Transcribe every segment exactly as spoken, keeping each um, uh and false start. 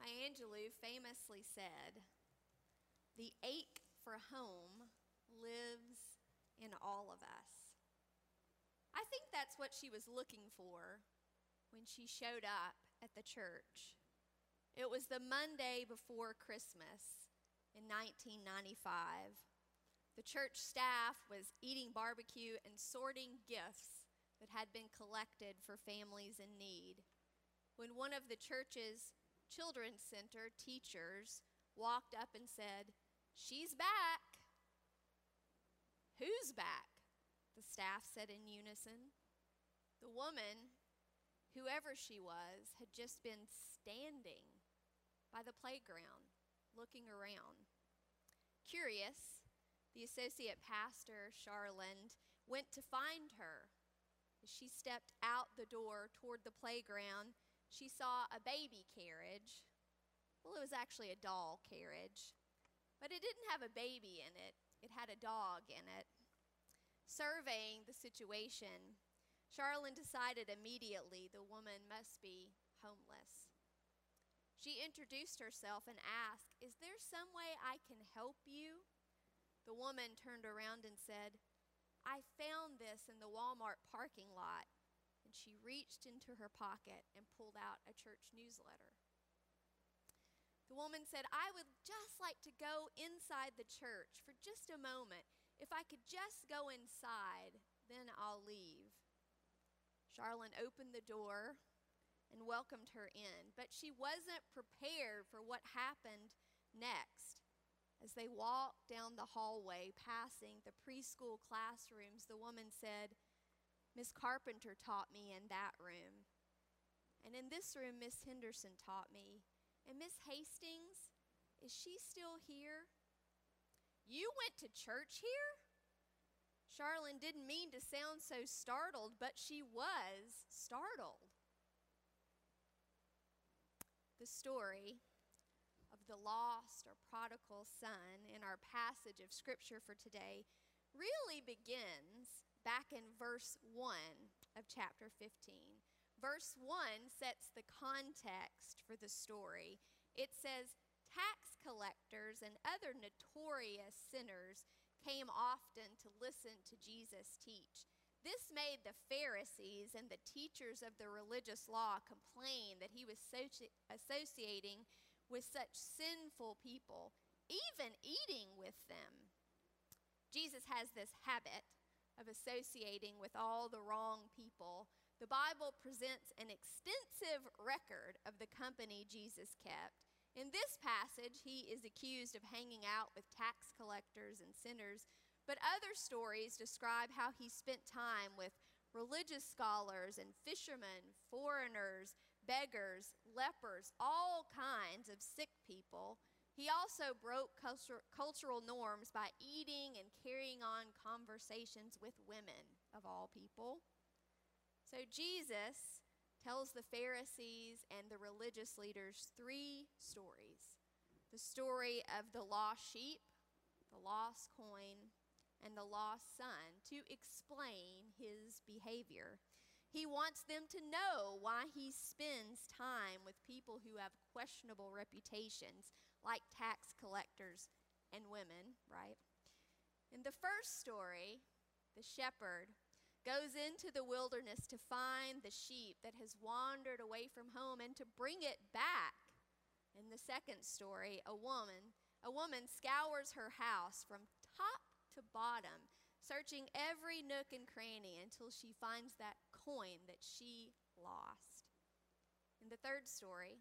Maya Angelou famously said, "The ache for home lives in all of us." I think that's what she was looking for when she showed up at the church. It was the Monday before Christmas in nineteen ninety-five. The church staff was eating barbecue and sorting gifts that had been collected for families in need, when one of the church's children's center teachers walked up and said, "She's back." "Who's back?" the staff said in unison. The woman, whoever she was, had just been standing by the playground, looking around. Curious, the associate pastor, Charland, went to find her. As she stepped out the door toward the playground, she saw a baby carriage. Well, it was actually a doll carriage, but it didn't have a baby in it. It had a dog in it. Surveying the situation, Charlene decided immediately the woman must be homeless. She introduced herself and asked, "Is there some way I can help you?" The woman turned around and said, "I found this in the Walmart parking lot." And she reached into her pocket and pulled out a church newsletter. The woman said, "I would just like to go inside the church for just a moment. If I could just go inside, then I'll leave." Charlene opened the door and welcomed her in, but she wasn't prepared for what happened next. As they walked down the hallway, passing the preschool classrooms, the woman said, "Miss Carpenter taught me in that room. And in this room, Miss Henderson taught me. And Miss Hastings, is she still here?" "You went to church here?" Charlene didn't mean to sound so startled, but she was startled. The story of the lost or prodigal son in our passage of scripture for today really begins back in verse one of chapter fifteen. Verse one sets the context for the story. It says, "Tax collectors and other notorious sinners came often to listen to Jesus teach. This made the Pharisees and the teachers of the religious law complain that he was associ- associating with such sinful people, even eating with them." Jesus has this habit of associating with all the wrong people. The Bible presents an extensive record of the company Jesus kept. In this passage, he is accused of hanging out with tax collectors and sinners, but other stories describe how he spent time with religious scholars and fishermen, foreigners, beggars, lepers, all kinds of sick people. He also broke culture, cultural norms by eating and carrying on conversations with women, of all people. So Jesus tells the Pharisees and the religious leaders three stories: the story of the lost sheep, the lost coin, and the lost son, to explain his behavior. He wants them to know why he spends time with people who have questionable reputations, like tax collectors and women, right? In the first story, the shepherd goes into the wilderness to find the sheep that has wandered away from home and to bring it back. In the second story, a woman, a woman scours her house from top to bottom, searching every nook and cranny until she finds that coin that she lost. In the third story,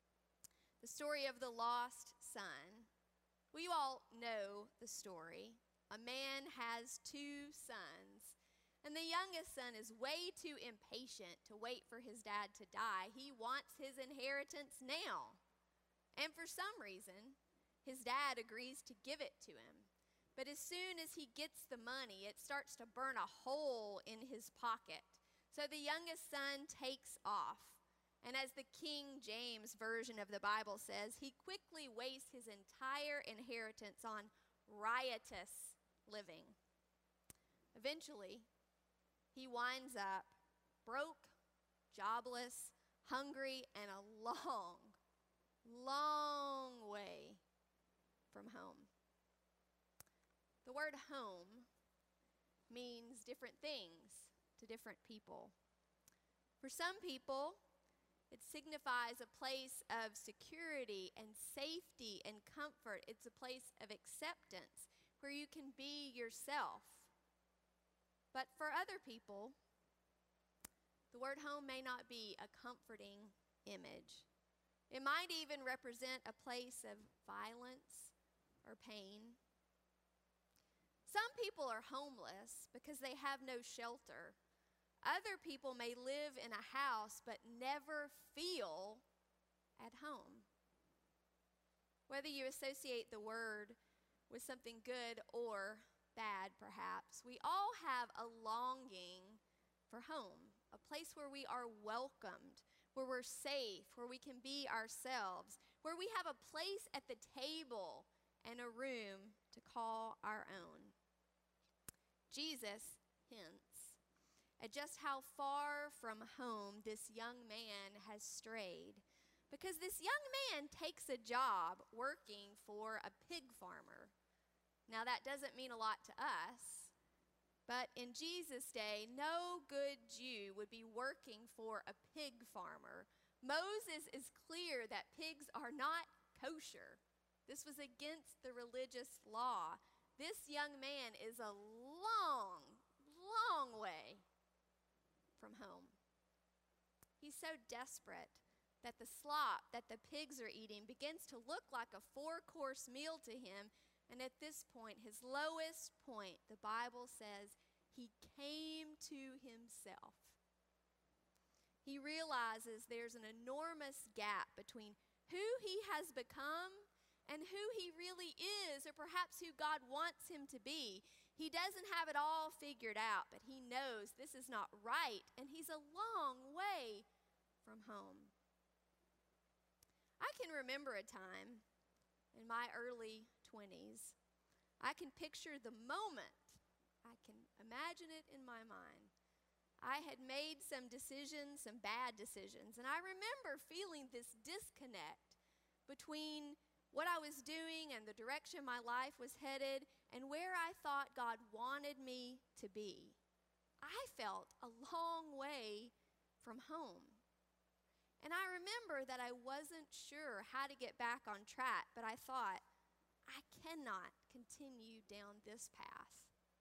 the story of the lost son, well, you all know the story. A man has two sons, and the youngest son is way too impatient to wait for his dad to die. He wants his inheritance now. And for some reason, his dad agrees to give it to him. But as soon as he gets the money, it starts to burn a hole in his pocket. So the youngest son takes off. And as the King James Version of the Bible says, he quickly wastes his entire inheritance on riotous living. Eventually, he winds up broke, jobless, hungry, and a long, long way from home. The word home means different things to different people. For some people, it signifies a place of security and safety and comfort. It's a place of acceptance where you can be yourself. But for other people, the word home may not be a comforting image. It might even represent a place of violence or pain. Some people are homeless because they have no shelter. Other people may live in a house but never feel at home. Whether you associate the word with something good or bad, perhaps, we all have a longing for home, a place where we are welcomed, where we're safe, where we can be ourselves, where we have a place at the table and a room to call our own. Jesus hints at just how far from home this young man has strayed, because this young man takes a job working for a pig farmer. Now, that doesn't mean a lot to us, but in Jesus' day, no good Jew would be working for a pig farmer. Moses is clear that pigs are not kosher. This was against the religious law. This young man is a long, long way from home. He's so desperate that the slop that the pigs are eating begins to look like a four-course meal to him. And at this point, his lowest point, the Bible says, he came to himself. He realizes there's an enormous gap between who he has become and who he really is, or perhaps who God wants him to be. He doesn't have it all figured out, but he knows this is not right, and he's a long way from home. I can remember a time in my early twenties. I can picture the moment. I can imagine it in my mind. I had made some decisions, some bad decisions, and I remember feeling this disconnect between what I was doing and the direction my life was headed and where I thought God wanted me to be. I felt a long way from home. And I remember that I wasn't sure how to get back on track, but I thought, I cannot continue down this path.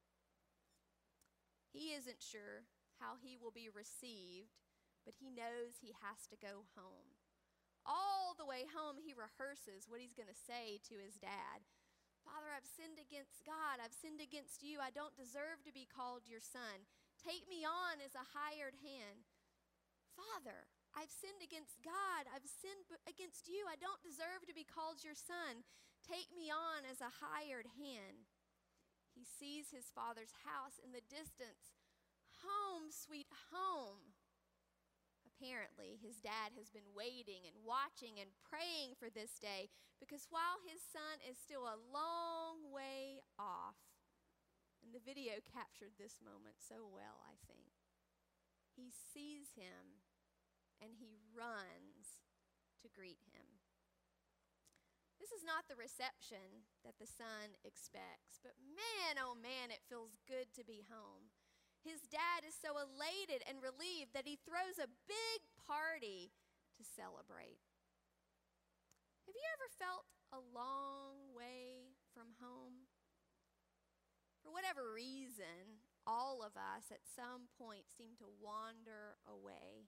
He isn't sure how he will be received, but he knows he has to go home. All the way home, he rehearses what he's going to say to his dad. Father, I've sinned against God. I've sinned against you. I don't deserve to be called your son. Take me on as a hired hand. Father, I've sinned against God. I've sinned against you. I don't deserve to be called your son. Take me on as a hired hand. He sees his father's house in the distance. Home, sweet home. Apparently, his dad has been waiting and watching and praying for this day because while his son is still a long way off, and the video captured this moment so well, I think, he sees him and he runs to greet him. This is not the reception that the son expects, but man, oh man, it feels good to be home. His dad is so elated and relieved that he throws a big party to celebrate. Have you ever felt a long way from home? For whatever reason, all of us at some point seem to wander away.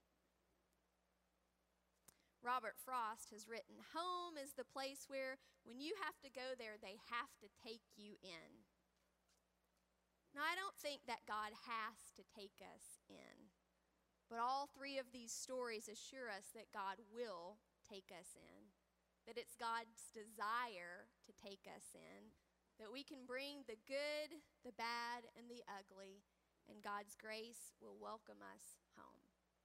Robert Frost has written, home is the place where when you have to go there, they have to take you in. Now, I don't think that God has to take us in, but all three of these stories assure us that God will take us in, that it's God's desire to take us in, that we can bring the good, the bad, and the ugly, and God's grace will welcome us home.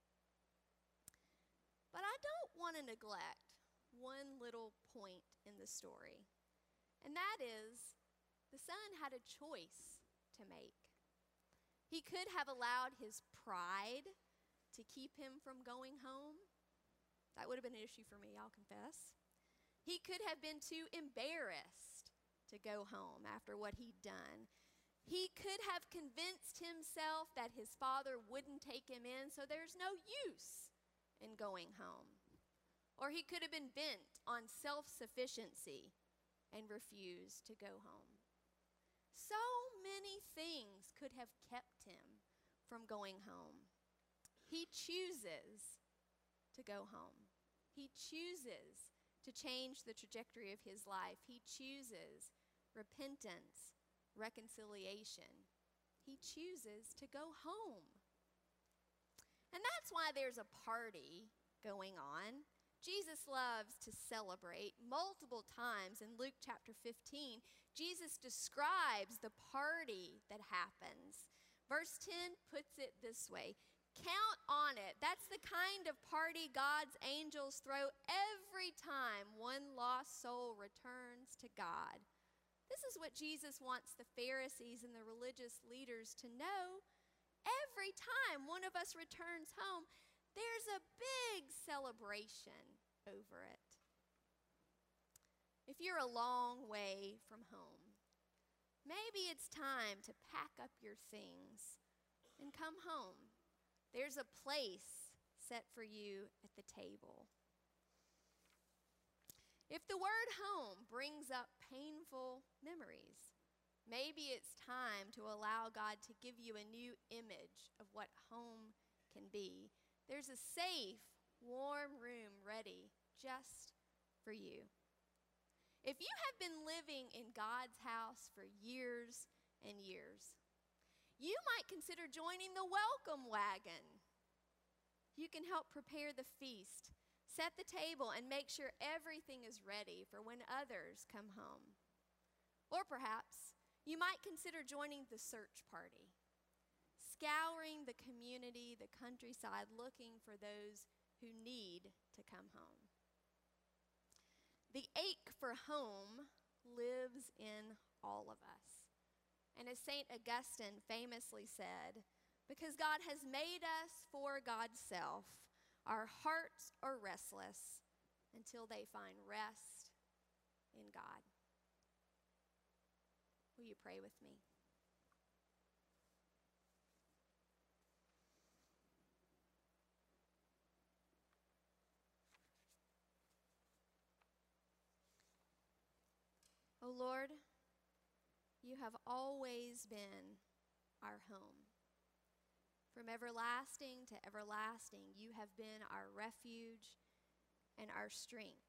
But I don't want to neglect one little point in the story, and that is the son had a choice to make. He could have allowed his pride to keep him from going home. That would have been an issue for me, I'll confess. He could have been too embarrassed to go home after what he'd done. He could have convinced himself that his father wouldn't take him in, so there's no use in going home. Or he could have been bent on self-sufficiency and refused to go home. So many things could have kept him from going home. He chooses to go home. He chooses to change the trajectory of his life. He chooses repentance, reconciliation. He chooses to go home. And that's why there's a party going on. Jesus loves to celebrate. Multiple times in Luke chapter fifteen, Jesus describes the party that happens. Verse ten puts it this way: count on it. That's the kind of party God's angels throw every time one lost soul returns to God. This is what Jesus wants the Pharisees and the religious leaders to know. Every time one of us returns home, there's a big celebration over it. If you're a long way from home, maybe it's time to pack up your things and come home. There's a place set for you at the table. If the word home brings up painful memories, maybe it's time to allow God to give you a new image of what home can be. There's a safe, warm room ready just for you. If you have been living in God's house for years and years, you might consider joining the welcome wagon. You can help prepare the feast, set the table, and make sure everything is ready for when others come home. Or perhaps you might consider joining the search party, scouring the community, the countryside, looking for those who need to come home. The ache for home lives in all of us. And as Saint Augustine famously said, because God has made us for God's self, our hearts are restless until they find rest in God. Will you pray with me? Oh Lord, you have always been our home. From everlasting to everlasting, you have been our refuge and our strength.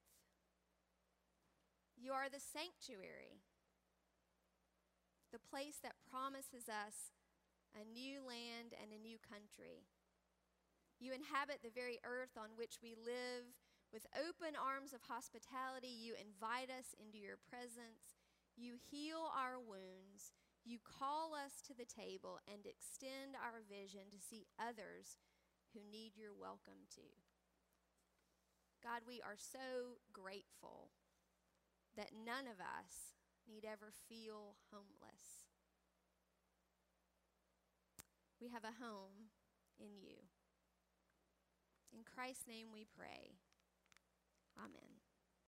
You are the sanctuary, the place that promises us a new land and a new country. You inhabit the very earth on which we live. With open arms of hospitality, you invite us into your presence. You heal our wounds. You call us to the table and extend our vision to see others who need your welcome too. God, we are so grateful that none of us need ever feel homeless. We have a home in you. In Christ's name we pray. Amen.